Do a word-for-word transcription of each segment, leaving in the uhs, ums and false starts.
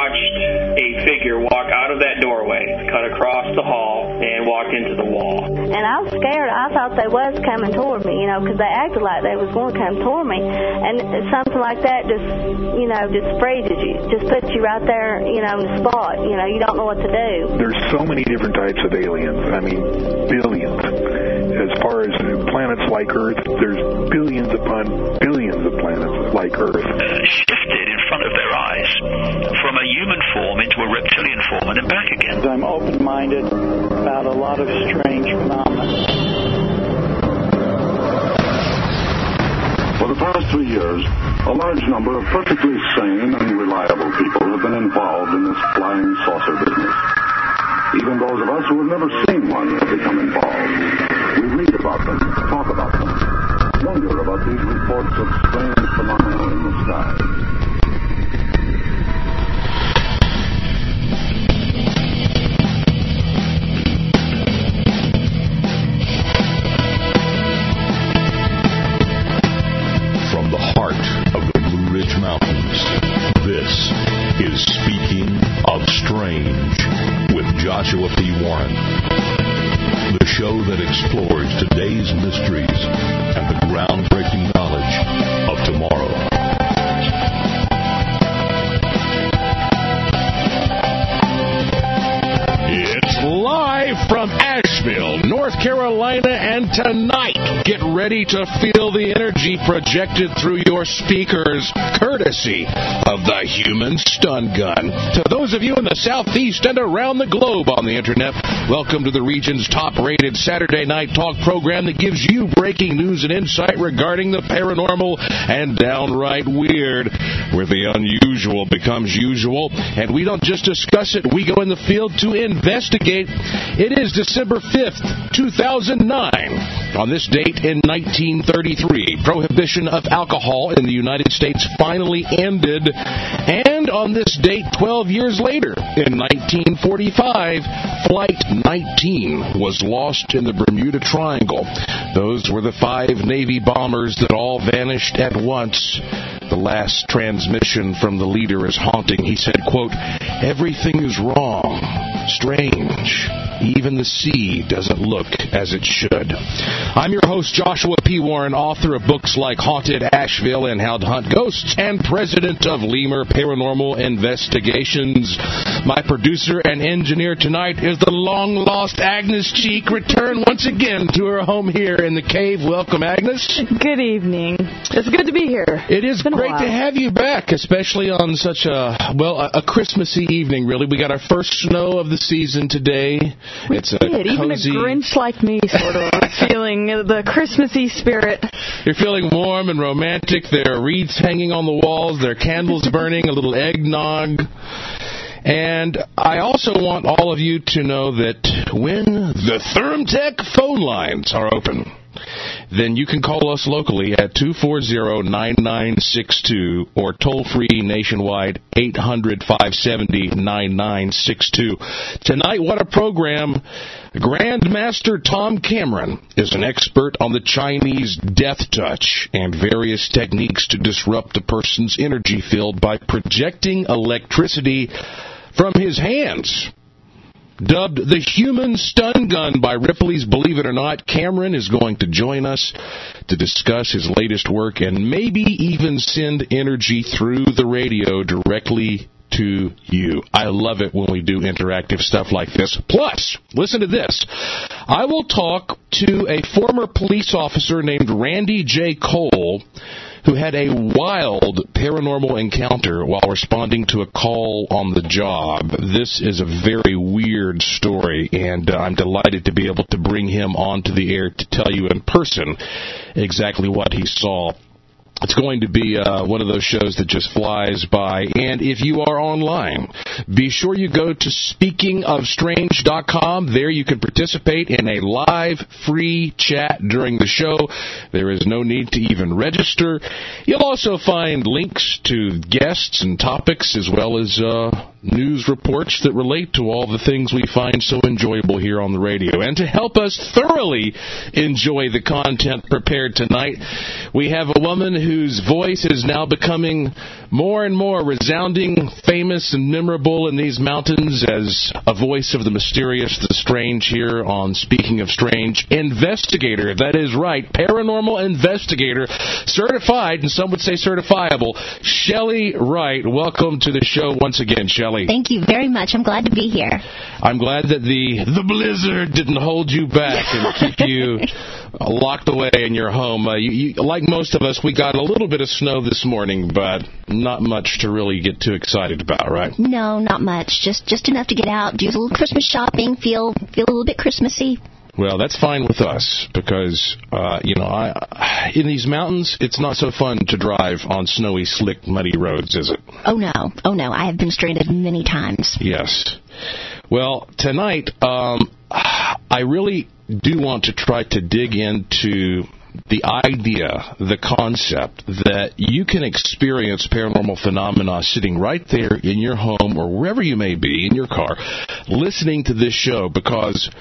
watched a figure walk out of that doorway, cut across the hall, and walk into the wall. And I was scared. I thought they was coming toward me, you know, because they acted like they was going to come toward me. And something like that just, you know, just freezes you, just puts you right there, you know, in the spot. You know, you don't know what to do. There's so many different types of aliens. I mean, billions. As far as planets like Earth, there's billions upon billions of planets like Earth. Uh, shifted in front of their eyes from a human form into a reptilian form and then back again. I'm open-minded about a lot of strange phenomena. For the past three years, a large number of perfectly sane and reliable people have been involved in this flying saucer business. Even those of us who have never seen one have become involved. We read about them, talk about them, wonder about these reports of strange phenomena in the sky. From the heart of the Blue Ridge Mountains, this is Speaking of Strange with Joshua P. Warren. The show that explores today's mysteries and the groundbreaking knowledge of tomorrow. It's live from Asheville, North Carolina, and tonight, get ready to feel the energy projected through your speakers, courtesy of the Human Stun Gun. To those of you in the Southeast and around the globe on the Internet, welcome to the region's top-rated Saturday night talk program that gives you breaking news and insight regarding the paranormal and downright weird, where the unusual becomes usual, and we don't just discuss it, we go in the field to investigate. It is December fifth, two thousand nine. On this date in nineteen thirty-three, prohibition of alcohol in the United States finally ended, and on this date, twelve years later, in nineteen forty-five, Flight nineteen was lost in the Bermuda Triangle. Those were the five Navy bombers that all vanished at once. The last transmission from the leader is haunting. He said, quote, "Everything is wrong, strange. Even the sea doesn't look as it should." I'm your host, Joshua P. Warren, author of books like Haunted Asheville and How to Hunt Ghosts, and president of Lemur Paranormal Investigations. My producer and engineer tonight is the long-lost Agnes Cheek, returned once again to her home here in the cave. Welcome, Agnes. Good evening. It's good to be here. It is great to have you back, especially on such a, well, a, a Christmassy evening, really. We got our first snow of the season today. We it's a did. cozy... Even a Grinch like me sort of feeling the Christmassy spirit. You're feeling warm and romantic. There are wreaths hanging on the walls. There are candles burning, a little eggnog. And I also want all of you to know that when the ThermTech phone lines are open, then you can call us locally at two four zero, nine nine six two or toll-free nationwide eight hundred, five seven zero, nine nine six two. Tonight, what a program. Grandmaster Tom Cameron is an expert on the Chinese death touch and various techniques to disrupt a person's energy field by projecting electricity from his hands. Dubbed the Human Stun Gun by Ripley's Believe It or Not, Cameron is going to join us to discuss his latest work and maybe even send energy through the radio directly to you. I love it when we do interactive stuff like this. Plus, listen to this. I will talk to a former police officer named Randy J. Cole, who had a wild paranormal encounter while responding to a call on the job. This is a very weird story, and uh, I'm delighted to be able to bring him onto the air to tell you in person exactly what he saw. It's going to be uh, one of those shows that just flies by. And if you are online, Be sure you go to speaking of strange dot com. There you can participate in a live free chat during the show. There is no need to even register. You'll also find links to guests and topics as well as uh, news reports that relate to all the things we find so enjoyable here on the radio. And to help us thoroughly enjoy the content prepared tonight, we have a woman whose voice is now becoming more and more resounding, famous, and memorable in these mountains as a voice of the mysterious, the strange here on Speaking of Strange. Investigator, that is right, paranormal investigator, certified, and some would say certifiable, Shelley Wright. Welcome to the show once again, Shelley. Thank you very much. I'm glad to be here. I'm glad that the the blizzard didn't hold you back and keep you locked away in your home. Uh, you, you, like most of us, we got a little bit of snow this morning, but not much to really get too excited about, right? No, not much. Just just enough to get out, do a little Christmas shopping, feel feel a little bit Christmassy. Well, that's fine with us because, uh, you know, I, in these mountains, it's not so fun to drive on snowy, slick, muddy roads, is it? Oh, no. Oh, no. I have been stranded many times. Yes. Well, tonight, um, I really do want to try to dig into the idea, the concept that you can experience paranormal phenomena sitting right there in your home or wherever you may be, in your car, listening to this show, because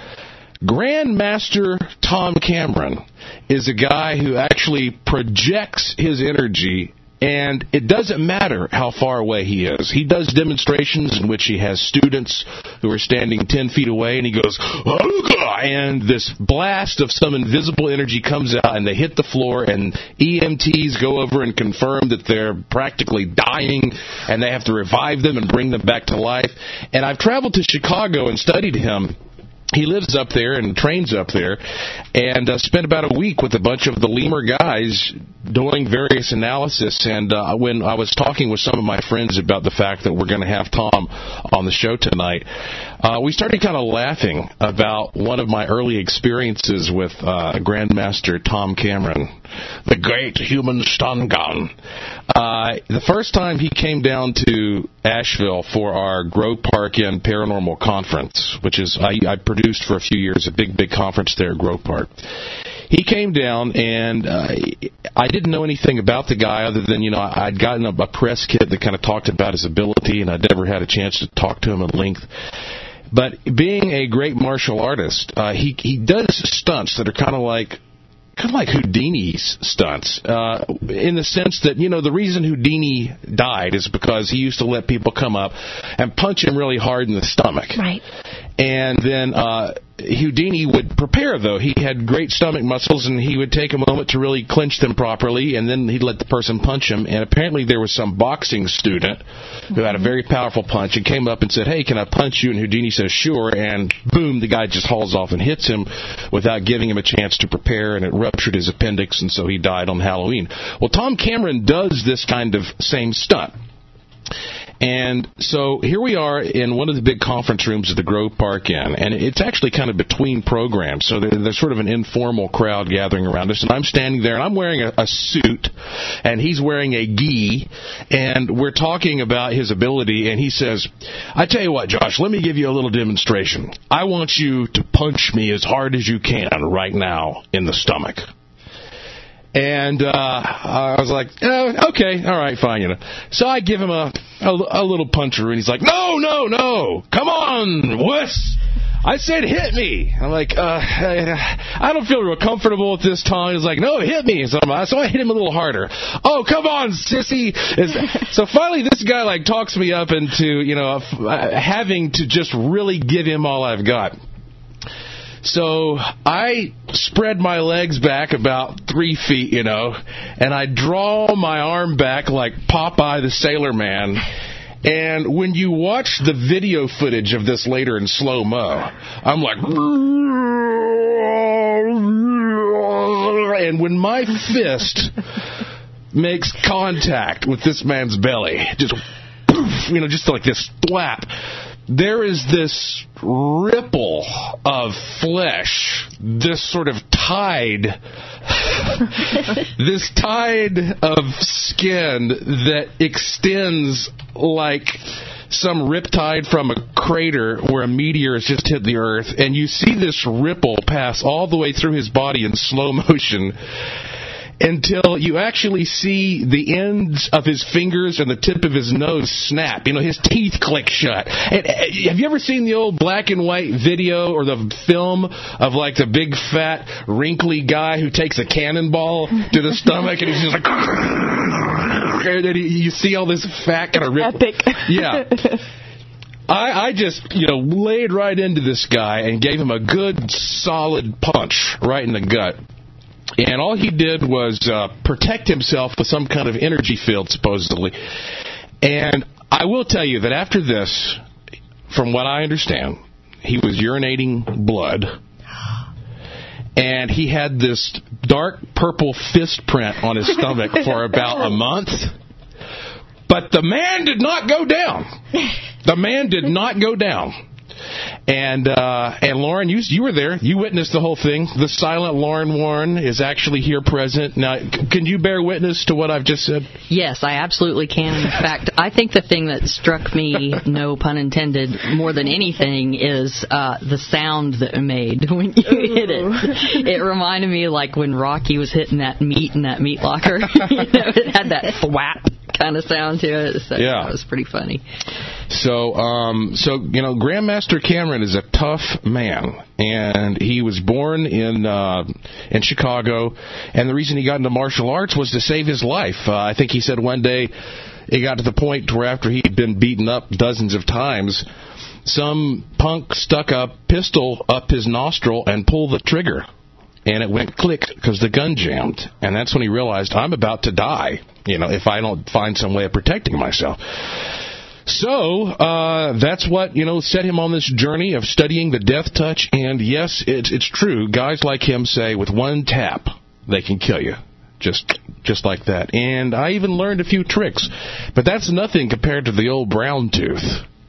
Grandmaster Tom Cameron is a guy who actually projects his energy, and it doesn't matter how far away he is. He does demonstrations in which he has students who are standing ten feet away, and he goes, "Ooga!" and this blast of some invisible energy comes out, and they hit the floor, and E M Ts go over and confirm that they're practically dying, and they have to revive them and bring them back to life. And I've traveled to Chicago and studied him. He lives up there and trains up there, and uh, spent about a week with a bunch of the lemur guys doing various analysis. And uh, when I was talking with some of my friends about the fact that we're going to have Tom on the show tonight, uh, we started kind of laughing about one of my early experiences with uh, Grandmaster Tom Cameron, the great human stun gun. Uh, the first time he came down to Asheville for our Grove Park Inn Paranormal Conference, which is I, I produced for a few years, a big, big conference there at Grove Park. He came down, and uh, I didn't know anything about the guy other than, you know, I'd gotten a, a press kit that kind of talked about his ability, and I'd never had a chance to talk to him at length. But being a great martial artist, uh, he he does stunts that are kind of like kind of like Houdini's stunts, uh, in the sense that, you know, the reason Houdini died is because he used to let people come up and punch him really hard in the stomach. Right. And then uh, Houdini would prepare, though. He had great stomach muscles, and he would take a moment to really clench them properly, and then he'd let the person punch him. And apparently there was some boxing student who had a very powerful punch and came up and said, "Hey, can I punch you?" And Houdini says, "Sure." And boom, the guy just hauls off and hits him without giving him a chance to prepare, and it ruptured his appendix, and so he died on Halloween. Well, Tom Cameron does this kind of same stunt. And so here we are in one of the big conference rooms at the Grove Park Inn, and it's actually kind of between programs, so there, there's sort of an informal crowd gathering around us, and I'm standing there, and I'm wearing a, a suit, and he's wearing a gi, and we're talking about his ability, and he says, "I tell you what, Josh, let me give you a little demonstration. I want you to punch me as hard as you can right now in the stomach." And uh, I was like, oh, okay, all right, fine, you know. So I give him a, a, a little puncher, and he's like, no, no, no, come on, wuss. I said, hit me. I'm like, uh, I don't feel real comfortable with this, Tom. He's like, no, hit me. So, I'm, so I hit him a little harder. Oh, come on, sissy. So finally, this guy like talks me up into, you know, having to just really give him all I've got. So I spread my legs back about three feet, you know, and I draw my arm back like Popeye the Sailor Man. And when you watch the video footage of this later in slow-mo, I'm like, and when my fist makes contact with this man's belly, just, you know, just like this thwap, there is this ripple of flesh, this sort of tide, this tide of skin that extends like some riptide from a crater where a meteor has just hit the Earth, and you see this ripple pass all the way through his body in slow motion until you actually see the ends of his fingers and the tip of his nose snap. You know, his teeth click shut. And, uh, have you ever seen the old black and white video or the film of, like, the big, fat, wrinkly guy who takes a cannonball to the stomach, and he's just like... and then you see all this fat kind of rip. Epic. Yeah. I, I just, you know, laid right into this guy and gave him a good, solid punch right in the gut. And all he did was uh, protect himself with some kind of energy field, supposedly. And I will tell you that after this, from what I understand, he was urinating blood. And he had this dark purple fist print on his stomach for about a month. But the man did not go down. The man did not go down. And uh, and Lauren, you you were there. You witnessed the whole thing. The silent Lauren Warren is actually here present. Now, c- can you bear witness to what I've just said? Yes, I absolutely can. In fact, I think the thing that struck me, no pun intended, more than anything is uh, the sound that it made when you Ooh. hit it. It reminded me like when Rocky was hitting that meat in that meat locker. You know, it had that thwap kind of sound to it. So yeah. That was pretty funny. So, um, so you know, Grandmaster Cameron is a tough man, and he was born in uh, in Chicago, and the reason he got into martial arts was to save his life. Uh, I think he said one day it got to the point where after he'd been beaten up dozens of times, some punk stuck a pistol up his nostril and pulled the trigger, and it went click because the gun jammed, and that's when he realized, I'm about to die, you know, if I don't find some way of protecting myself. So, uh, that's what, you know, set him on this journey of studying the death touch. And yes, it's, it's true. Guys like him say with one tap, they can kill you. Just, just like that. And I even learned a few tricks. But that's nothing compared to the old brown tooth.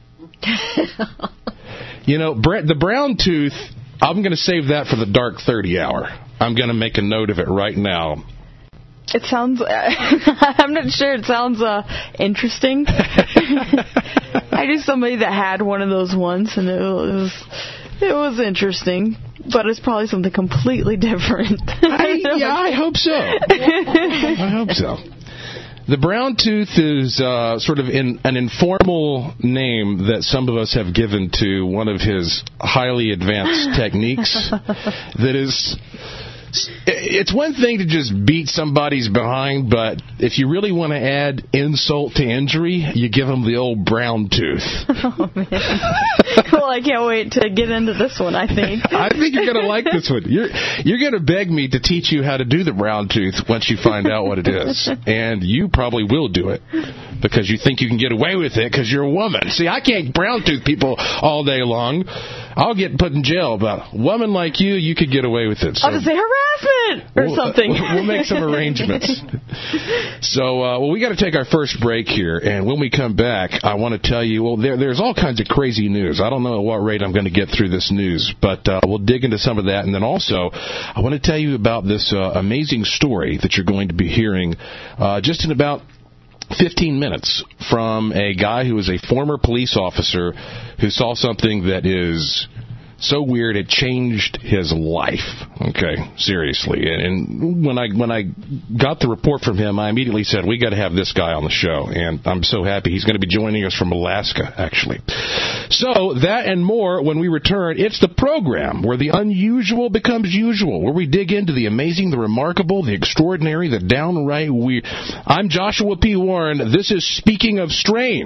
You know, the brown tooth, I'm going to save that for the dark thirty hour. I'm going to make a note of it right now. It sounds, uh, I'm not sure, it sounds uh, interesting. I knew somebody that had one of those once, and it was, it was interesting, but it's probably something completely different. I, yeah, I hope so. I hope so. The brown tooth is uh, sort of in, an informal name that some of us have given to one of his highly advanced techniques that is... It's one thing to just beat somebody's behind, but if you really want to add insult to injury, you give them the old brown tooth. Oh, man. Well, I can't wait to get into this one, I think. I think you're going to like this one. You're, you're going to beg me to teach you how to do the brown tooth once you find out what it is. And you probably will do it because you think you can get away with it because you're a woman. See, I can't brown tooth people all day long. I'll get put in jail, but a woman like you, you could get away with it. So. I'll just say harassment or we'll, something. Uh, we'll make some arrangements. So, uh, well, we got to take our first break here, and when we come back, I want to tell you, well, there, there's all kinds of crazy news. I don't know at what rate I'm going to get through this news, but uh, we'll dig into some of that, and then also, I want to tell you about this uh, amazing story that you're going to be hearing uh, just in about fifteen minutes from a guy who is a former police officer who saw something that is so weird it changed his life. Okay, seriously. And when I when I got the report from him, I immediately said, we got to have this guy on the show. And I'm so happy he's going to be joining us from Alaska, actually. So that and more when we return. It's the program where the unusual becomes usual, where we dig into the amazing, the remarkable, the extraordinary, the downright weird. I'm Joshua P. Warren. This is Speaking of Strange.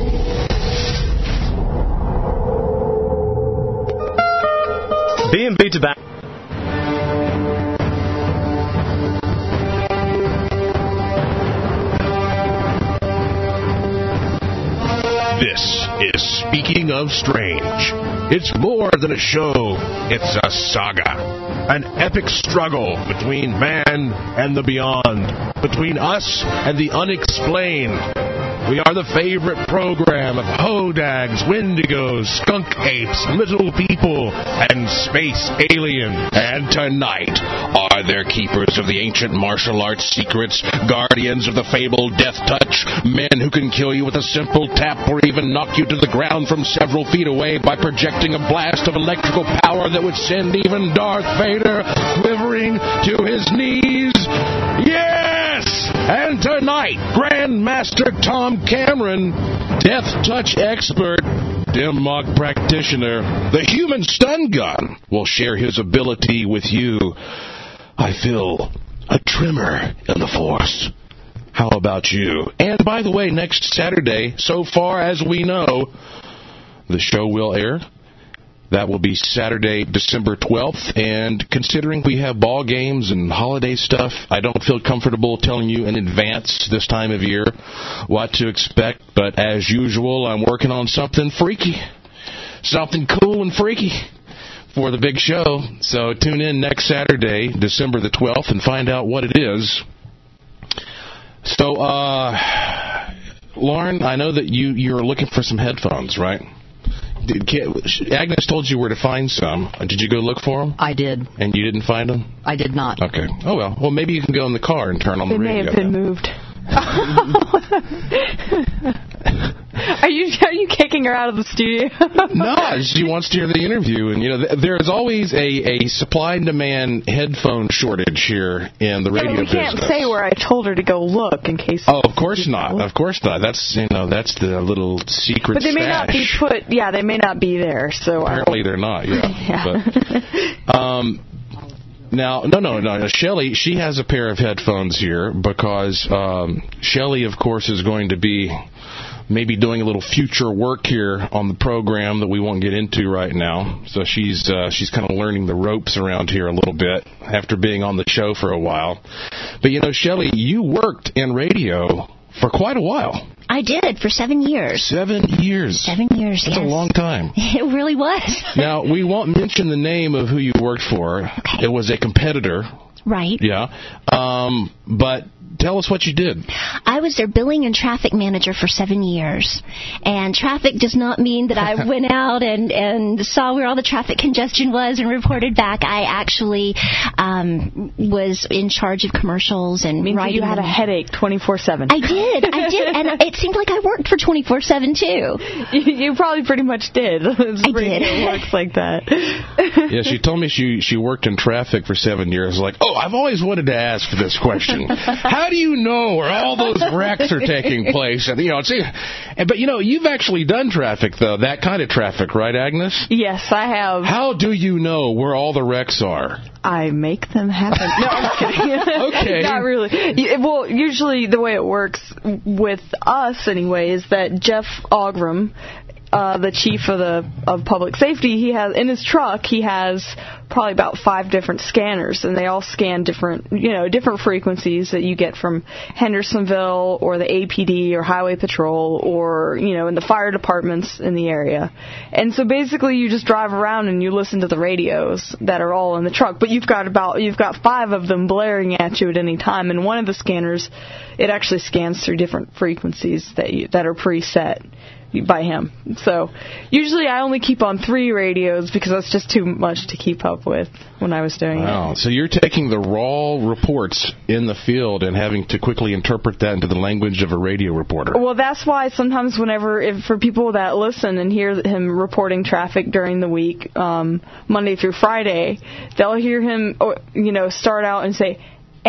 B and B Tobacco. This is Speaking of Strange. It's more than a show. It's a saga. An epic struggle between man and the beyond. Between us and the unexplained. We are the favorite program of Hodags, Wendigos, skunk apes, little people, and space aliens. And tonight, are there keepers of the ancient martial arts secrets, guardians of the fabled death touch, men who can kill you with a simple tap or even knock you to the ground from several feet away by projecting a blast of electrical power that would send even Darth Vader quivering to his knees? Yes! And tonight, Grandmaster Tom Cameron, death touch expert, dim mak practitioner, the human stun gun, will share his ability with you. I feel a tremor in the Force. How about you? And by the way, next Saturday, so far as we know, the show will air. That will be Saturday, December twelfth, and considering we have ball games and holiday stuff, I don't feel comfortable telling you in advance this time of year what to expect, but as usual, I'm working on something freaky, something cool and freaky for the big show. So tune in next Saturday, December the twelfth, and find out what it is. So, uh, Lauren, I know that you, you're looking for some headphones, right? Did, Agnes told you where to find some. Did you go look for them? I did. And you didn't find them? I did not. Okay. Oh, well. Well, maybe you can go in the car and turn on they the radio. They may have been then. moved. Are you are you kicking her out of the studio? No, she wants to hear the interview, and you know th- there is always a, a supply and demand headphone shortage here in the radio yeah, we business. We can't say where I told her to go look in case. Oh, of course not. Look. Of course not. That's you know that's the little secret. But they stash. may not be put. Yeah, they may not be there. So apparently they're not. Yeah. yeah. But, um. Now, no, no, no. Shelley, she has a pair of headphones here because um, Shelley, of course, is going to be maybe doing a little future work here on the program that we won't get into right now. So she's uh, she's kind of learning the ropes around here a little bit after being on the show for a while. But, you know, Shelley, you worked in radio for quite a while. I did, for seven years. Seven years. Seven years, That's yes. a long time. It really was. Now, we won't mention the name of who you worked for. Okay. It was a competitor. Right. Yeah. Um, but tell us what you did. I was their billing and traffic manager for seven years. And traffic does not mean that I went out and, and saw where all the traffic congestion was and reported back. I actually um, was in charge of commercials and means writing. You had them. a headache twenty-four seven. I did. I did. And it seemed like I worked for twenty-four seven, too. You, you probably pretty much did. It's I did. It works like that. Yeah, she told me she, she worked in traffic for seven years. Like, oh, I've always wanted to ask this question. How do you know where all those wrecks are taking place? And, you know, see, but, you know, you've actually done traffic, though, that kind of traffic, right, Agnes? Yes, I have. How do you know where all the wrecks are? I make them happen. No, I'm just kidding. Okay. Not really. Well, usually the way it works with us, anyway, is that Jeff Ogram, Uh, the chief of the of public safety, he has in his truck he has probably about five different scanners, and they all scan different you know different frequencies that you get from Hendersonville or the A P D or Highway Patrol or you know in the fire departments in the area. And so basically you just drive around and you listen to the radios that are all in the truck, but you've got about you've got five of them blaring at you at any time, and one of the scanners, it actually scans through different frequencies that you, that are preset by him. So usually I only keep on three radios because that's just too much to keep up with when I was doing wow. it. Wow. So you're taking the raw reports in the field and having to quickly interpret that into the language of a radio reporter. Well, that's why sometimes whenever, if, for people that listen and hear him reporting traffic during the week, um, Monday through Friday, they'll hear him, you know, start out and say,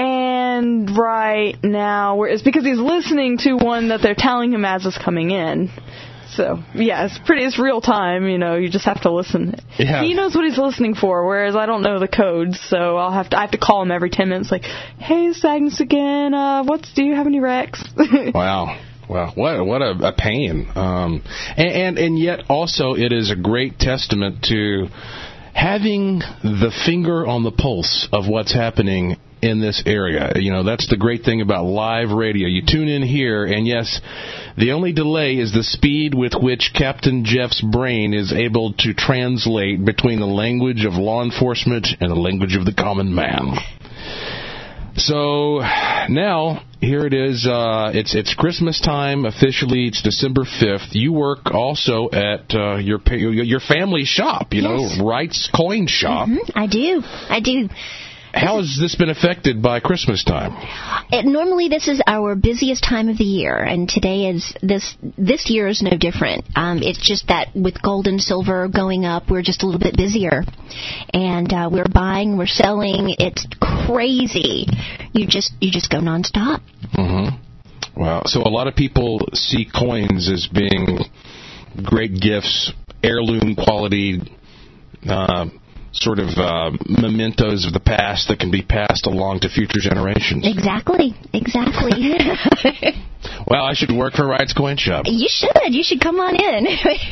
and right now, it's because he's listening to one that they're telling him as it's coming in. So, yeah, it's pretty, it's real time, you know, you just have to listen. Yeah. He knows what he's listening for, whereas I don't know the codes, so I'll have to, I have to call him every ten minutes, like, hey, it's Agnes again, uh, what's, do you have any wrecks? Wow. Well, what what a, a pain. Um, and, and, and yet also it is a great testament to having the finger on the pulse of what's happening in this area. You know, that's the great thing about live radio. You tune in here, and yes, the only delay is the speed with which Captain Jeff's brain is able to translate between the language of law enforcement and the language of the common man. So, Now, here it is. Uh, it's it's Christmas time officially. It's December fifth. You work also at uh, your your family shop, you yes. know, Wright's Coin Shop. Mm-hmm. I do. I do. How has this been affected by Christmas time? It, normally, this is our busiest time of the year, and today is this. This year is no different. Um, it's just that with gold and silver going up, we're just a little bit busier, and uh, we're buying, we're selling. It's crazy. You just you just go nonstop. Mm-hmm. Wow. So a lot of people see coins as being great gifts, heirloom quality. Uh, sort of uh, mementos of the past that can be passed along to future generations. Exactly, exactly. Well, I should work for Wright's Coin Shop. You should. You should come on in.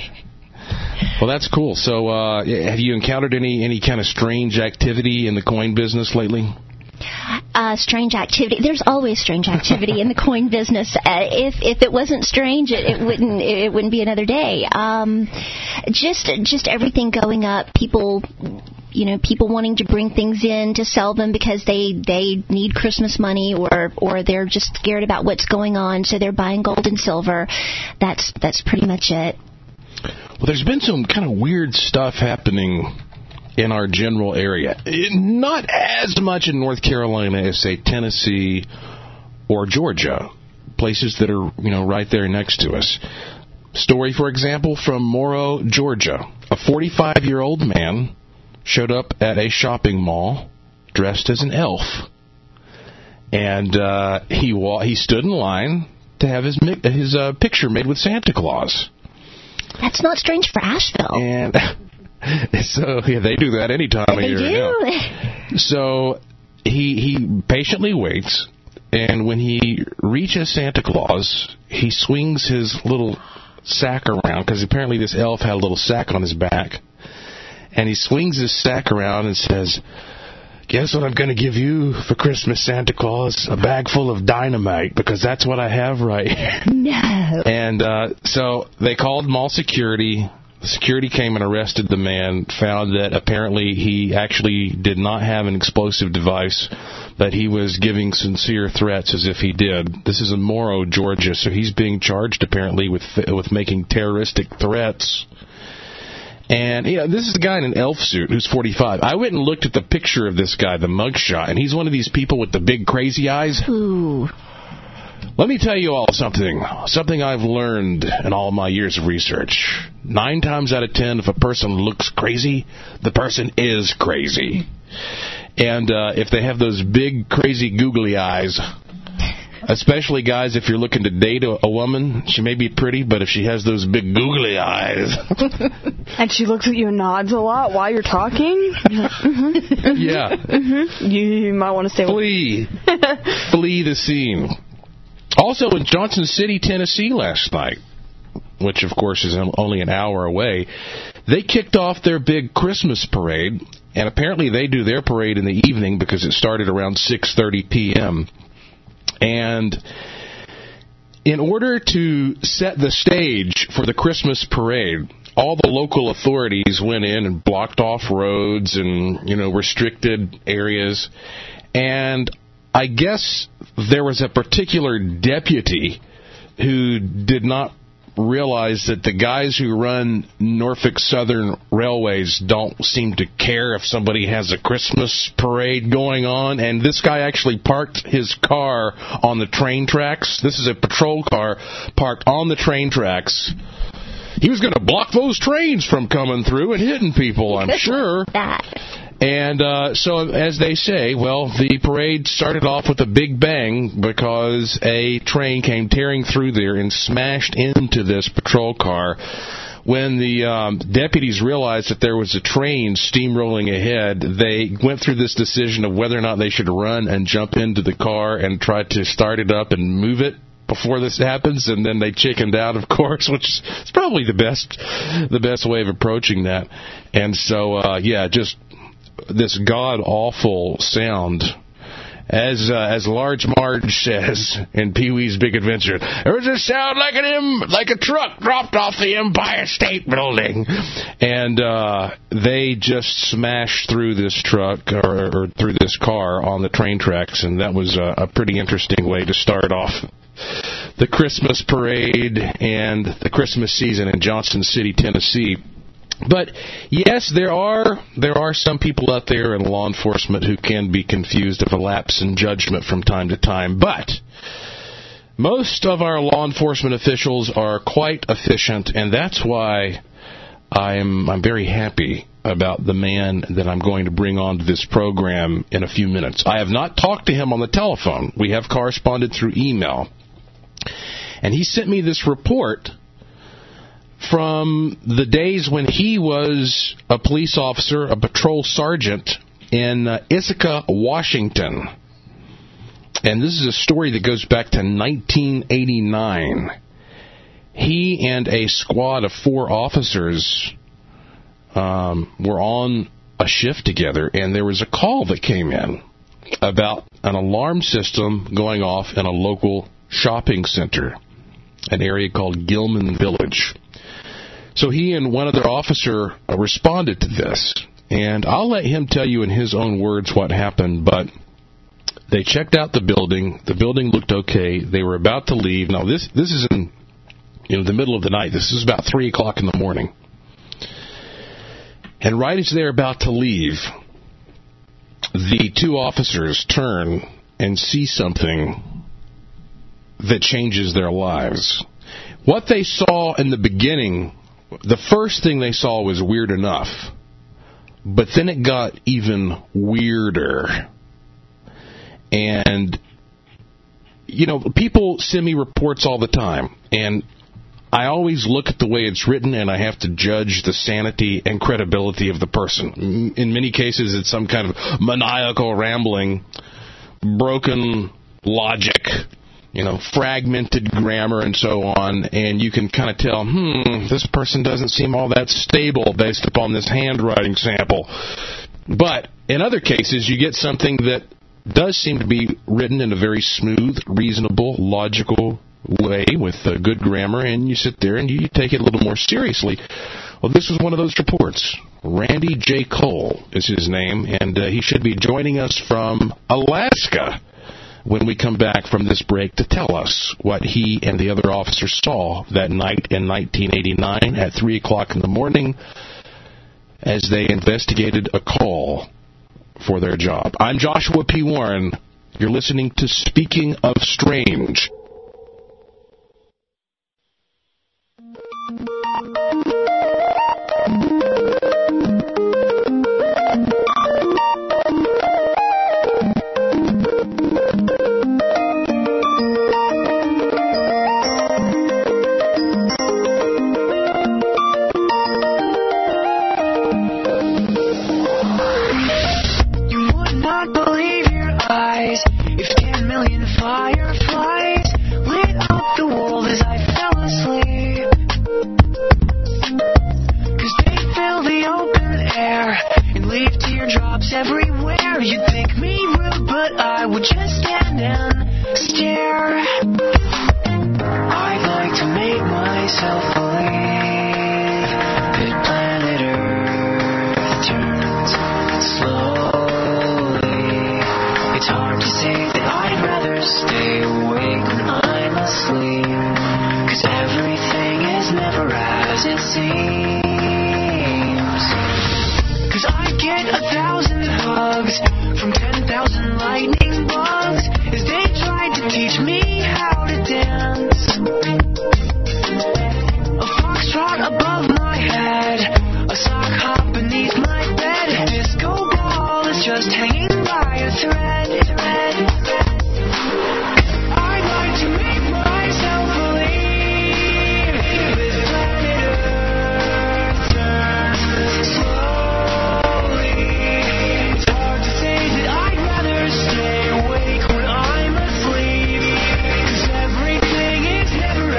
Well, that's cool. So uh, have you encountered any, any kind of strange activity in the coin business lately? Uh, strange activity. There's always strange activity in the coin business. Uh, if if it wasn't strange, it, it wouldn't it wouldn't be another day. Um, just just everything going up. People, you know, people wanting to bring things in to sell them because they they need Christmas money, or or they're just scared about what's going on, so they're buying gold and silver. That's that's pretty much it. Well, there's been some kind of weird stuff happening in our general area. Not as much in North Carolina as, say, Tennessee or Georgia, places that are, you know, right there next to us. Story, for example, from Morrow, Georgia. A forty-five-year-old man showed up at a shopping mall dressed as an elf. And uh, he wa- he stood in line to have his, mi- his uh, picture made with Santa Claus. That's not strange for Asheville. And so, yeah, they do that any time of they year. They do. Yeah. So he he patiently waits, and when he reaches Santa Claus, he swings his little sack around, because apparently this elf had a little sack on his back, and he swings his sack around and says, "Guess what I'm going to give you for Christmas, Santa Claus? A bag full of dynamite, because that's what I have right here." No. And uh, so they called mall security. The security came and arrested the man, found that apparently he actually did not have an explosive device, but he was giving sincere threats as if he did. This is in Morrow, Georgia, so he's being charged apparently with with making terroristic threats. And, yeah, this is the guy in an elf suit who's forty-five. I went and looked at the picture of this guy, the mugshot, and he's one of these people with the big crazy eyes. Ooh. Let me tell you all something, something I've learned in all my years of research. Nine times out of ten, if a person looks crazy, the person is crazy. And uh, if they have those big, crazy, googly eyes, especially, guys, if you're looking to date a, a woman, she may be pretty, but if she has those big, googly eyes... And she looks at you and nods a lot while you're talking? Mm-hmm. Yeah. Mm-hmm. You, you might want to stay Flee. Flee the scene. Also in Johnson City, Tennessee last night, which, of course, is only an hour away, they kicked off their big Christmas parade, and apparently they do their parade in the evening because it started around six thirty p.m., and in order to set the stage for the Christmas parade, all the local authorities went in and blocked off roads and, you know, restricted areas. And I guess there was a particular deputy who did not realize that the guys who run Norfolk Southern Railways don't seem to care if somebody has a Christmas parade going on, and this guy actually parked his car on the train tracks. This is a patrol car parked on the train tracks. He was going to block those trains from coming through and hitting people, I'm sure. And uh, so, as they say, well, the parade started off with a big bang because a train came tearing through there and smashed into this patrol car. When the um, deputies realized that there was a train steamrolling ahead, they went through this decision of whether or not they should run and jump into the car and try to start it up and move it before this happens, and then they chickened out, of course, which is probably the best the best way of approaching that. And so, uh, yeah, just this god-awful sound As uh, as Large Marge says in Pee-wee's Big Adventure, there was a sound like an em- like a truck dropped off the Empire State Building, and uh, they just smashed through this truck or, or through this car on the train tracks, and that was a, a pretty interesting way to start off the Christmas parade and the Christmas season in Johnson City, Tennessee. But yes, there are there are some people out there in law enforcement who can be confused of a lapse in judgment from time to time. But most of our law enforcement officials are quite efficient, and that's why I'm I'm very happy about the man that I'm going to bring onto this program in a few minutes. I have not talked to him on the telephone. We have corresponded through email, and he sent me this report from the days when he was a police officer, a patrol sergeant in uh, Ithaca, Washington. And this is a story that goes back to nineteen eighty-nine. He and a squad of four officers um, were on a shift together, and there was a call that came in about an alarm system going off in a local shopping center, an area called Gilman Village. So he and one other officer responded to this, and I'll let him tell you in his own words what happened, but they checked out the building. The building looked okay. They were about to leave. Now, this this is in you know, the middle of the night. This is about three o'clock in the morning. And right as they're about to leave, the two officers turn and see something that changes their lives. What they saw in the beginning, the first thing they saw was weird enough, but then it got even weirder. And, you know, people send me reports all the time, and I always look at the way it's written, and I have to judge the sanity and credibility of the person. In many cases, it's some kind of maniacal rambling, broken logic, you know, fragmented grammar and so on, and you can kind of tell, hmm, this person doesn't seem all that stable based upon this handwriting sample. But in other cases, you get something that does seem to be written in a very smooth, reasonable, logical way with uh, good grammar, and you sit there and you take it a little more seriously. Well, this was one of those reports. Randy J. Cole is his name, and uh, he should be joining us from Alaska when we come back from this break to tell us what he and the other officers saw that night in nineteen eighty-nine at three o'clock in the morning as they investigated a call for their job. I'm Joshua P. Warren. You're listening to Speaking of Strange. Everywhere you'd think me rude, but I would just stand and stare. I'd like to make myself believe that planet Earth turns slowly. It's hard to say that I'd rather stay awake when I'm asleep, 'cause everything is never as it seems. 'Cause I get a thousand hugs from ten thousand lightning bugs as they tried to teach me how to dance. A foxtrot above my head, a sock hop beneath my bed, a disco ball is just hanging by a thread. thread, thread. I'd like to make myself believe this planet Earth turns slowly. It's hard to say that I'd rather stay awake when I'm asleep, 'cause everything is never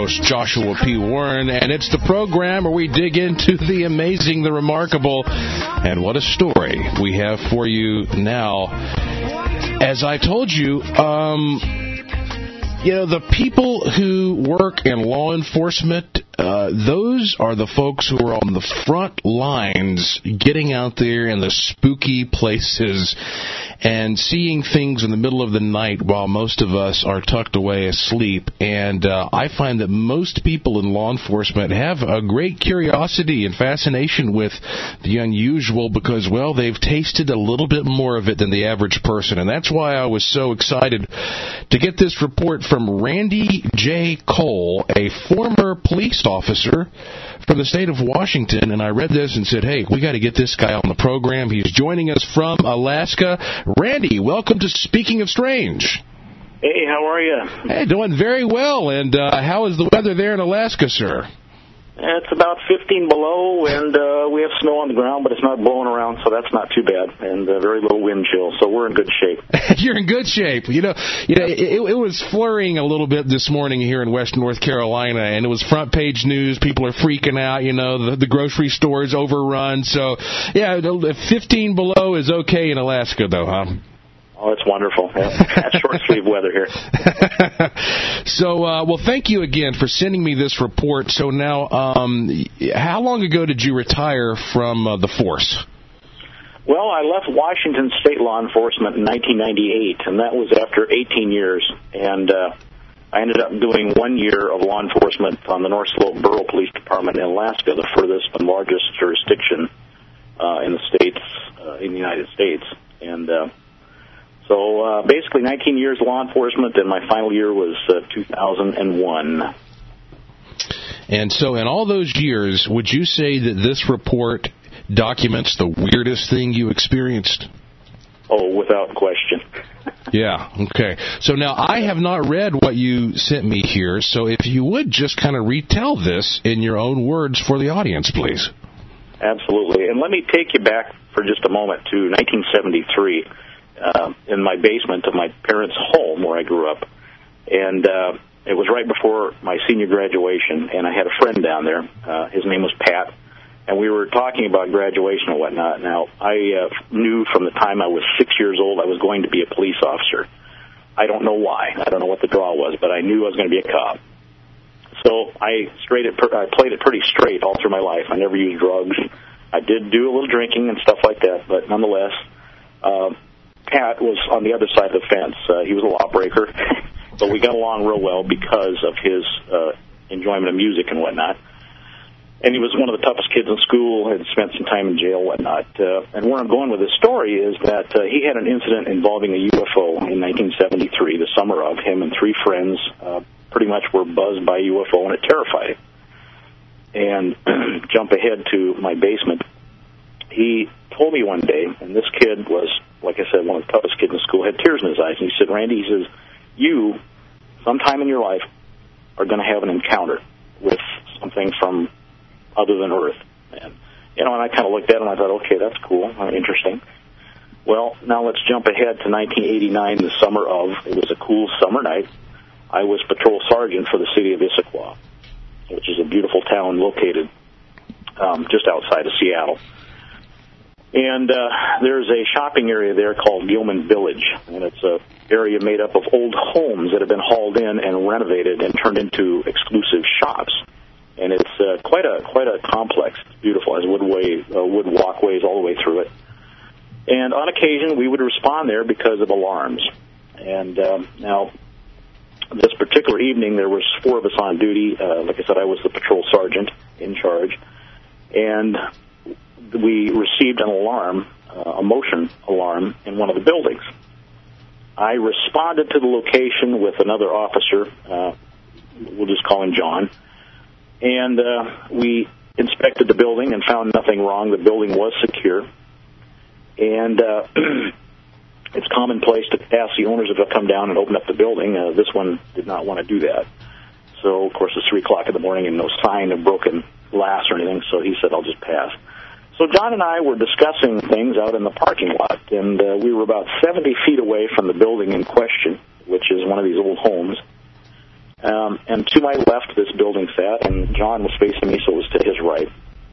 host, Joshua P. Warren, and it's the program where we dig into the amazing, the remarkable, and what a story we have for you now. As I told you, um, you know, the people who work in law enforcement, uh, those are the folks who are on the front lines getting out there in the spooky places and seeing things in the middle of the night while most of us are tucked away asleep. And uh, I find that most people in law enforcement have a great curiosity and fascination with the unusual because, well, they've tasted a little bit more of it than the average person. And that's why I was so excited to get this report from Randy J. Cole, a former police officer from the state of Washington, and I read this and said, hey, we got to get this guy on the program. He's joining us from Alaska. Randy, welcome to Speaking of Strange. Hey, how are you? Hey, doing very well. And uh, how is the weather there in Alaska, sir? It's about fifteen below, and uh, we have snow on the ground, but it's not blowing around, so that's not too bad, and uh, very low wind chill, so we're in good shape. You're in good shape. You know, you know, it, it was flurrying a little bit this morning here in West North Carolina, and it was front page news. People are freaking out. You know, the, the grocery store is overrun. So, yeah, fifteen below is okay in Alaska, though, huh? Oh, it's wonderful. Yeah. That's short sleeve weather here. So, uh, well, thank you again for sending me this report. So now, um, how long ago did you retire from uh, the force? Well, I left Washington State Law Enforcement in nineteen ninety-eight, and that was after eighteen years. And uh, I ended up doing one year of law enforcement on the North Slope Borough Police Department in Alaska, the furthest and largest jurisdiction uh, in the states, uh, in the United States. And uh, So uh, basically nineteen years law enforcement, and my final year was uh, two thousand one. And so in all those years, would you say that this report documents the weirdest thing you experienced? Oh, without question. Yeah, okay. So now I have not read what you sent me here, so if you would just kind of retell this in your own words for the audience, please. Absolutely. And let me take you back for just a moment to nineteen seventy-three. Uh, in my basement of my parents' home where I grew up. And uh, it was right before my senior graduation, and I had a friend down there. Uh, his name was Pat, and we were talking about graduation and whatnot. Now, I uh, knew from the time I was six years old I was going to be a police officer. I don't know why. I don't know what the draw was, but I knew I was going to be a cop. So I, straight it, I played it pretty straight all through my life. I never used drugs. I did do a little drinking and stuff like that, but nonetheless... Uh, Pat was on the other side of the fence. Uh, he was a lawbreaker, but we got along real well because of his uh, enjoyment of music and whatnot. And he was one of the toughest kids in school, had spent some time in jail and whatnot. Uh, and where I'm going with this story is that uh, he had an incident involving a U F O in nineteen seventy-three, the summer of. Him and three friends uh, pretty much were buzzed by a U F O, and it terrified him. And jump ahead to my basement. He told me one day, and this kid was, like I said, one of the toughest kids in school, had tears in his eyes. And he said, Randy, he says, you, sometime in your life, are going to have an encounter with something from other than Earth. And, you know, and I kind of looked at him and I thought, okay, that's cool, uh, interesting. Well, now let's jump ahead to nineteen eighty-nine, the summer of. It was a cool summer night. I was patrol sergeant for the city of Issaquah, which is a beautiful town located um, just outside of Seattle. And uh, there's a shopping area there called Gilman Village, and it's an area made up of old homes that have been hauled in and renovated and turned into exclusive shops. And it's uh, quite a quite a complex. It's beautiful. It has woodway, uh, wood walkways all the way through it. And on occasion, we would respond there because of alarms. And um, now, this particular evening, there was four of us on duty. Uh, like I said, I was the patrol sergeant in charge. And we received an alarm, uh, a motion alarm, in one of the buildings. I responded to the location with another officer, uh, we'll just call him John, and uh, we inspected the building and found nothing wrong. The building was secure, and uh, it's commonplace to ask the owners if they'll come down and open up the building. Uh, this one did not want to do that. So, of course, it's three o'clock in the morning and no sign of broken glass or anything, so he said, I'll just pass. So John and I were discussing things out in the parking lot, and uh, we were about seventy feet away from the building in question, which is one of these old homes. Um, and to my left, this building sat, and John was facing me, so it was to his right.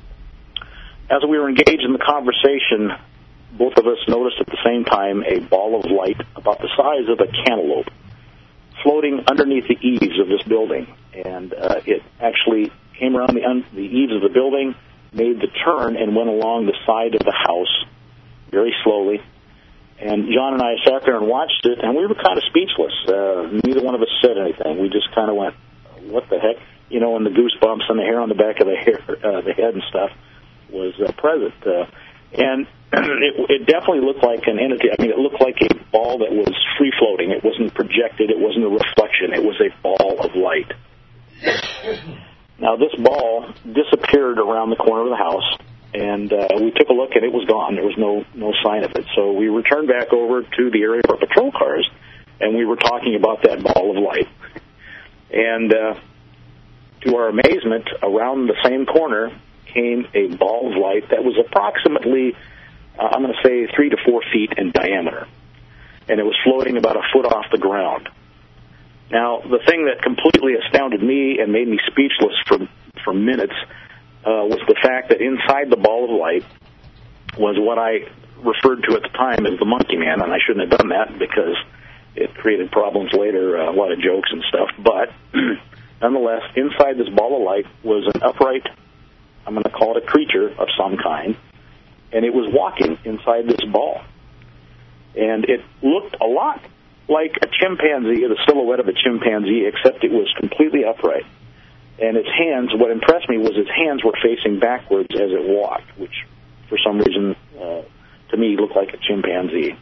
As we were engaged in the conversation, both of us noticed at the same time a ball of light about the size of a cantaloupe floating underneath the eaves of this building. And uh, it actually came around the, un- the eaves of the building, made the turn, and went along the side of the house very slowly. And John and I sat there and watched it, and we were kind of speechless. Uh, neither one of us said anything. We just kind of went, what the heck? You know, and the goosebumps and the hair on the back of the hair, uh, the head and stuff was uh, present. Uh, and it, it definitely looked like an entity. I mean, it looked like a ball that was free-floating. It wasn't projected. It wasn't a reflection. It was a ball of light. Now, this ball disappeared around the corner of the house, and uh, we took a look, and it was gone. There was no no sign of it. So we returned back over to the area of our patrol cars, and we were talking about that ball of light. And uh, to our amazement, around the same corner came a ball of light that was approximately, uh, I'm going to say, three to four feet in diameter. And it was floating about a foot off the ground. Now, the thing that completely astounded me and made me speechless for, for minutes uh, was the fact that inside the ball of light was what I referred to at the time as the monkey man, and I shouldn't have done that because it created problems later, uh, a lot of jokes and stuff. But nonetheless, inside this ball of light was an upright, I'm going to call it a creature of some kind, and it was walking inside this ball. And it looked a lot like a chimpanzee, the silhouette of a chimpanzee, except it was completely upright. And its hands, what impressed me was its hands were facing backwards as it walked, which for some reason, uh, to me, looked like a chimpanzee.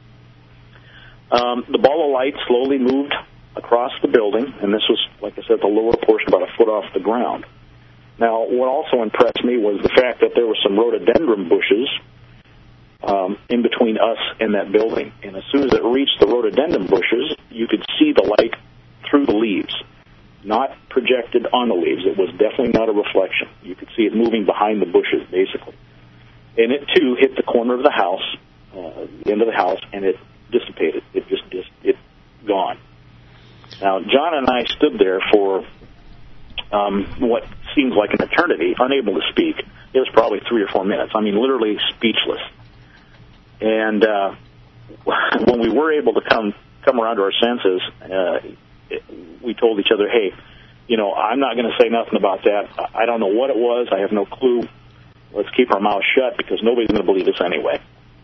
Um, the ball of light slowly moved across the building, and this was, like I said, the lower portion, about a foot off the ground. Now, what also impressed me was the fact that there were some rhododendron bushes um, in between us and that building. And as soon as it reached the rhododendron bushes, you could see the light through the leaves, not projected on the leaves. It was definitely not a reflection. You could see it moving behind the bushes, basically. And it, too, hit the corner of the house, uh, the end of the house, and it dissipated. It just, just it gone. Now, John and I stood there for um, what seemed like an eternity, unable to speak. It was probably three or four minutes. I mean, literally speechless. And uh, when we were able to come come around to our senses, uh, it, we told each other, hey, you know, I'm not going to say nothing about that. I don't know what it was. I have no clue. Let's keep our mouths shut because nobody's going to believe us anyway.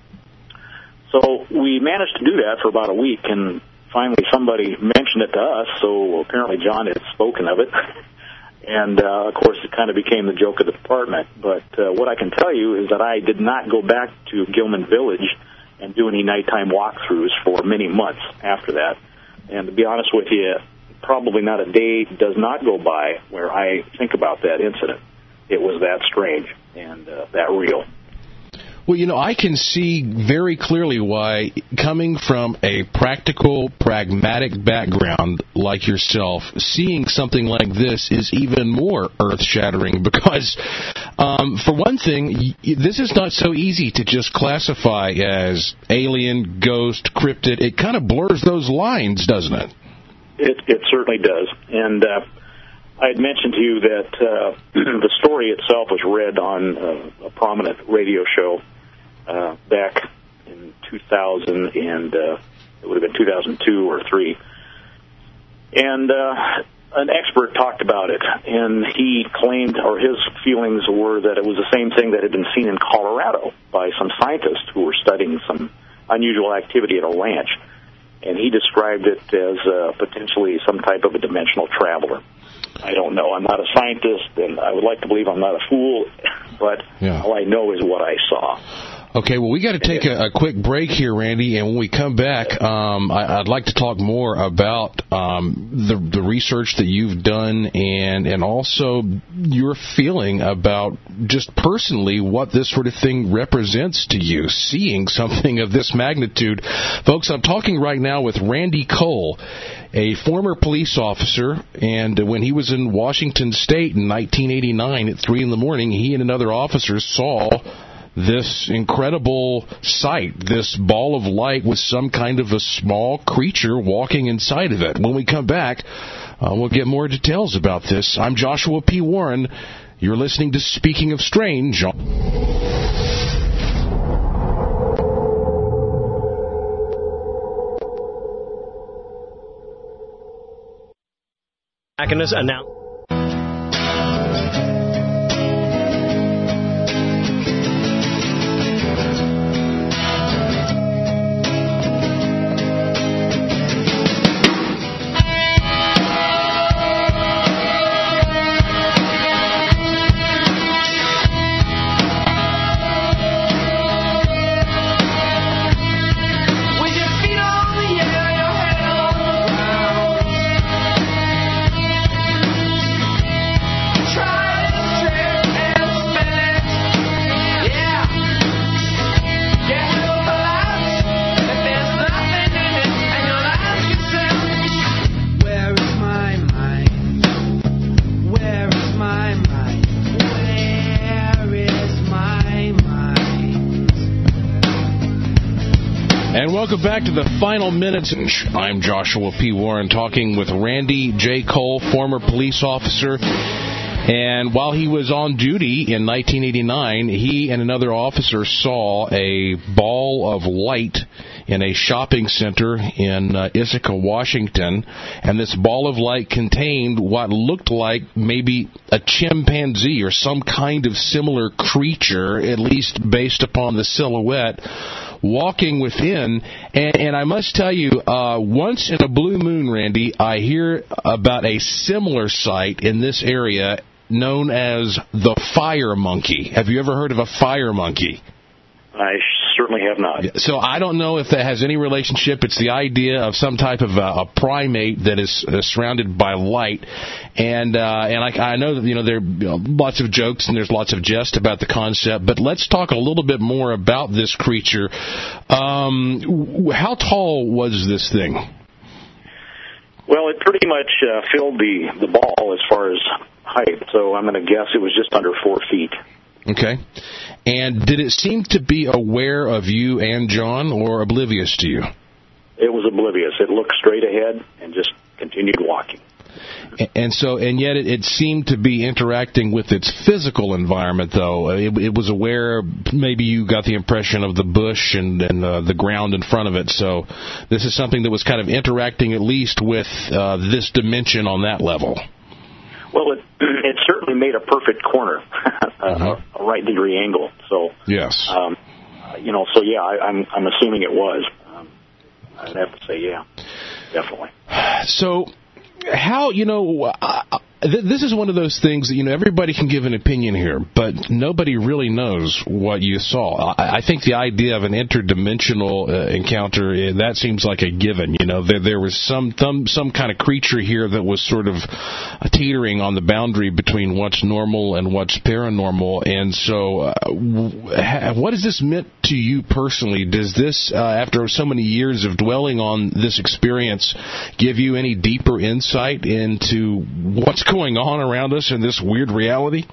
So we managed to do that for about a week, and finally somebody mentioned it to us, so apparently John had spoken of it. And, uh, of course, it kind of became the joke of the department. But uh, what I can tell you is that I did not go back to Gilman Village and do any nighttime walkthroughs for many months after that. And to be honest with you, probably not a day does not go by where I think about that incident. It was that strange and uh, that real. Well, you know, I can see very clearly why, coming from a practical, pragmatic background like yourself, seeing something like this is even more earth-shattering because, um, for one thing, y- this is not so easy to just classify as alien, ghost, cryptid. It kind of blurs those lines, doesn't it? It, it certainly does. And uh, I had mentioned to you that uh, the story itself was read on uh, a prominent radio show uh, back in two thousand, and uh, it would have been two thousand two or three. And uh, an expert talked about it, and he claimed, or his feelings were that it was the same thing that had been seen in Colorado by some scientists who were studying some unusual activity at a ranch. And he described it as uh, potentially some type of a dimensional traveler. I don't know. I'm not a scientist, and I would like to believe I'm not a fool, but yeah. All I know is what I saw. Okay, well, we got to take a, a quick break here, Randy, and when we come back, um, I, I'd like to talk more about um, the, the research that you've done and, and also your feeling about just personally what this sort of thing represents to you, seeing something of this magnitude. Folks, I'm talking right now with Randy Cole, a former police officer, and when he was in Washington State in nineteen eighty-nine at three in the morning, he and another officer saw this incredible sight, this ball of light with some kind of a small creature walking inside of it. When we come back, Uh, we'll get more details about this. I'm Joshua P. Warren. You're listening to Speaking of Strange. Back in this announcement. Welcome back to the final minutes. I'm Joshua P. Warren talking with Randy J. Cole, former police officer. And while he was on duty in nineteen eighty-nine, he and another officer saw a ball of light in a shopping center in uh, Ithaca, Washington. And this ball of light contained what looked like maybe a chimpanzee or some kind of similar creature, at least based upon the silhouette, walking within. And, and I must tell you, uh, once in a blue moon, Randy, I hear about a similar sight in this area known as the fire monkey. Have you ever heard of a fire monkey? I certainly have not. So I don't know if that has any relationship. It's the idea of some type of uh, a primate that is uh, surrounded by light. And uh, and I, I know that, you know, there are you know, lots of jokes and there's lots of jest about the concept. But let's talk a little bit more about this creature. Um, how tall was this thing? Well, it pretty much uh, filled the, the ball as far as height. So I'm going to guess it was just under four feet. Okay. And did it seem to be aware of you and John, or oblivious to you? It was oblivious. It looked straight ahead and just continued walking. And so, and yet it, it seemed to be interacting with its physical environment, though. It, it was aware, maybe you got the impression of the bush and, and uh, the ground in front of it. So this is something that was kind of interacting at least with uh, this dimension on that level. Well, it, it certainly made a perfect corner, uh-huh. a, a right degree angle. So yes, um, you know. So yeah, I, I'm I'm assuming it was. Um, I'd have to say yeah, definitely. So, how you know? Uh, th- this is one of those things that, you know, everybody can give an opinion here, but nobody really knows what you saw. I, I think the idea of an interdimensional uh, encounter, uh, that seems like a given. You know, there, there was some, some some kind of creature here that was sort of uh, teetering on the boundary between what's normal and what's paranormal. And so, uh, w- ha- what has this meant to you personally? Does this, uh, after so many years of dwelling on this experience, give you any deeper insight into what's going on around us in this weird reality?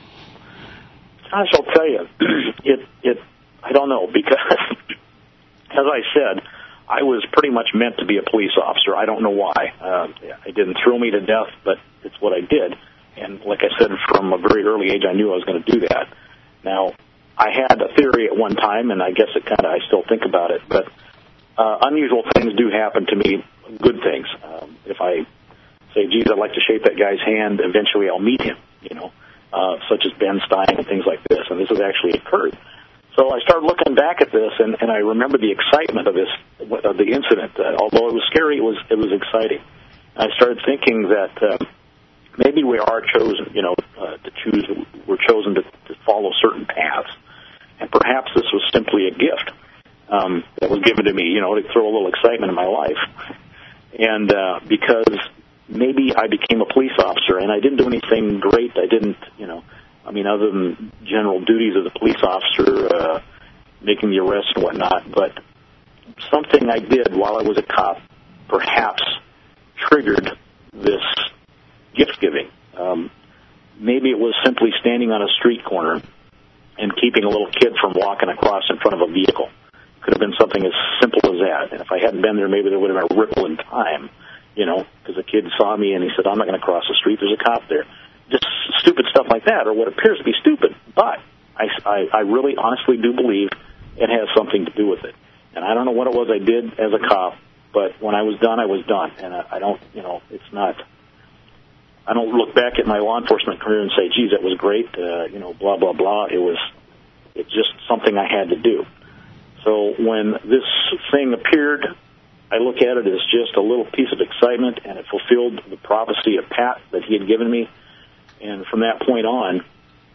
I shall tell you, it, it, I don't know, because, as I said, I was pretty much meant to be a police officer. I don't know why. Uh, it didn't thrill me to death, but it's what I did. And like I said, from a very early age, I knew I was going to do that. Now, I had a theory at one time, and I guess it kind of, I still think about it, but uh, unusual things do happen to me, good things. Um, if I say, geez, I'd like to shake that guy's hand, eventually I'll meet him, you know, uh, such as Ben Stein and things like this, and this has actually occurred. So I started looking back at this, and, and I remember the excitement of this, of the incident. Uh, although it was scary, it was it was exciting. I started thinking that uh, maybe we are chosen, you know, uh, to choose, we're chosen to, to follow certain paths, and perhaps this was simply a gift um, that was given to me, you know, to throw a little excitement in my life. And uh, because maybe I became a police officer, and I didn't do anything great. I didn't, you know, I mean, other than general duties of the police officer, uh, making the arrest and whatnot. But something I did while I was a cop perhaps triggered this gift giving. Um, maybe it was simply standing on a street corner and keeping a little kid from walking across in front of a vehicle. Could have been something as simple as that. And if I hadn't been there, maybe there would have been a ripple in time you know, because a kid saw me and he said, I'm not going to cross the street, there's a cop there. Just stupid stuff like that, or what appears to be stupid. But I, I, I really honestly do believe it has something to do with it. And I don't know what it was I did as a cop, but when I was done, I was done. And I, I don't, you know, it's not, I don't look back at my law enforcement career and say, geez, that was great, uh, you know, blah, blah, blah. It was, it's just something I had to do. So when this thing appeared, I look at it as just a little piece of excitement, and it fulfilled the prophecy of Pat that he had given me. And from that point on,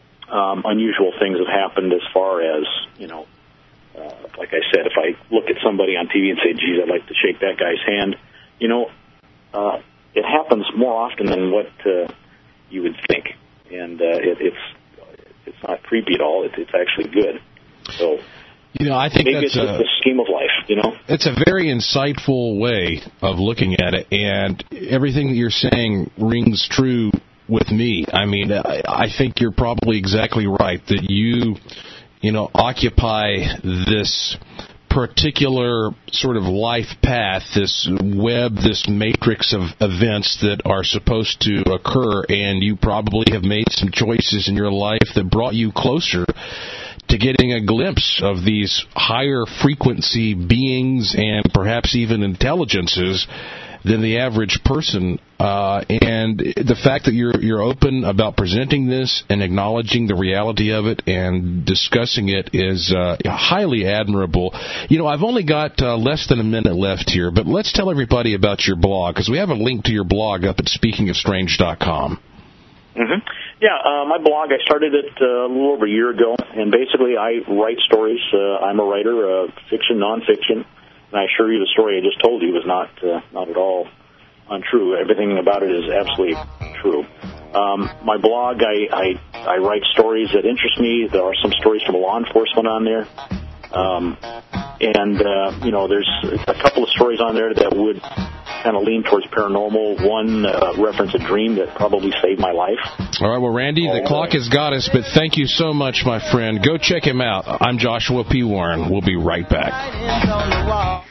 um, unusual things have happened as far as, you know, uh, like I said, if I look at somebody on T V and say, geez, I'd like to shake that guy's hand, you know, uh, it happens more often than what uh, you would think. And uh, it, it's it's not creepy at all. It, it's actually good. So, you know, I think maybe that's it's a, the scheme of life, you know? It's a very insightful way of looking at it, and everything that you're saying rings true with me. I mean, I, I think you're probably exactly right that you, you know, occupy this particular sort of life path, this web, this matrix of events that are supposed to occur, and you probably have made some choices in your life that brought you closer to getting a glimpse of these higher frequency beings and perhaps even intelligences than the average person. Uh, and the fact that you're you're open about presenting this and acknowledging the reality of it and discussing it is uh, highly admirable. You know, I've only got uh, less than a minute left here, but let's tell everybody about your blog, because we have a link to your blog up at speaking of strange dot com. Mm-hmm. Yeah, uh, my blog, I started it uh, a little over a year ago, and basically I write stories. Uh, I'm a writer, uh, fiction, nonfiction, and I assure you the story I just told you was not uh, not at all untrue. Everything about it is absolutely true. Um, my blog, I, I, I write stories that interest me. There are some stories from law enforcement on there. Um, and, uh, you know, there's a couple of stories on there that would kind of lean towards paranormal. One uh, reference a dream that probably saved my life. All right, well, Randy, the clock has got us, but thank you so much, my friend. Go check him out. I'm Joshua P. Warren. We'll be right back.